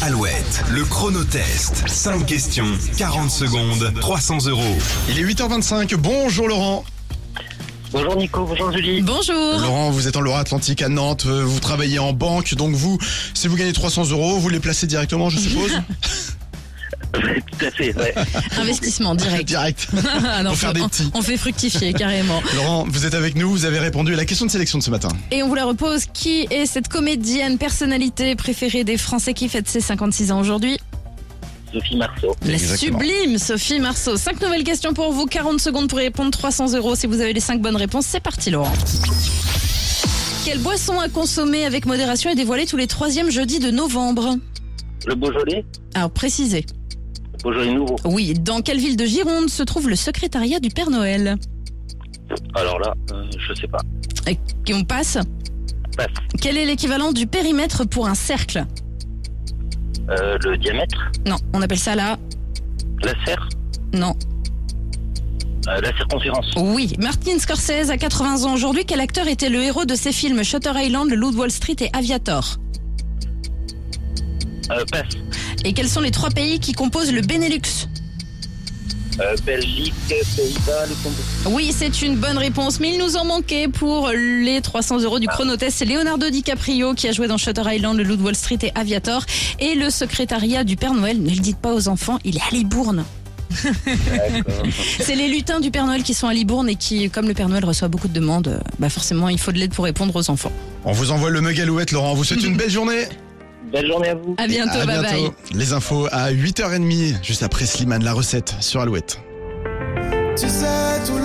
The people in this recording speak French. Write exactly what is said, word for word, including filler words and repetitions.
Alouette, le chronotest. cinq questions, quarante secondes, trois cents euros. Il est huit heures vingt-cinq, bonjour Laurent. Bonjour Nico, bonjour Julie. Bonjour. Laurent, vous êtes en Loire-Atlantique à Nantes, euh, vous travaillez en banque, donc vous, si vous gagnez trois cents euros, vous les placez directement, je suppose. Ouais, tout à fait, ouais. Investissement direct. Direct. Ah non, Pour faire des on, petits. on fait fructifier carrément. Laurent, vous êtes avec nous, vous avez répondu à la question de sélection de ce matin. Et on vous la repose. Qui est cette comédienne personnalité préférée des Français qui fête ses cinquante-six ans aujourd'hui? Sophie Marceau. La Exactement. sublime Sophie Marceau. Cinq nouvelles questions pour vous, quarante secondes pour y répondre, trois cents euros. Si vous avez les cinq bonnes réponses, c'est parti Laurent. Quelle boisson à consommer avec modération est dévoilée tous les troisièmes jeudis de novembre? Le Beaujolais, Alors précisez. Beaujolais nouveau. Oui, dans quelle ville de Gironde se trouve le secrétariat du Père Noël? Alors là, euh, je sais pas. Et on passe. Passe. Quel est l'équivalent du périmètre pour un cercle? Euh, le diamètre, Non, on appelle ça la... la serre, Non. euh, la circonférence. Oui, Martin Scorsese a quatre-vingts ans aujourd'hui. Quel acteur était le héros de ses films Shutter Island, Le Loup de Wall Street et Aviator? Euh, passe. Et quels sont les trois pays qui composent le Benelux? Euh, Belgique, Pays-Bas, le Congo. Oui, c'est une bonne réponse, mais il nous en manquait pour les trois cents euros du chronotest. C'est Leonardo DiCaprio qui a joué dans Shutter Island, Le Loup de Wall Street et Aviator. Et le secrétariat du Père Noël, ne le dites pas aux enfants, il est à Libourne. D'accord. C'est les lutins du Père Noël qui sont à Libourne et qui, comme le Père Noël reçoit beaucoup de demandes, euh, bah forcément il faut de l'aide pour répondre aux enfants. On vous envoie le mug Alouette, Laurent, on vous souhaite une belle journée. Belle journée à vous. À bientôt, À bye bientôt. bye. Les infos à huit heures trente, juste après Slimane, la recette sur Alouette. Tu sais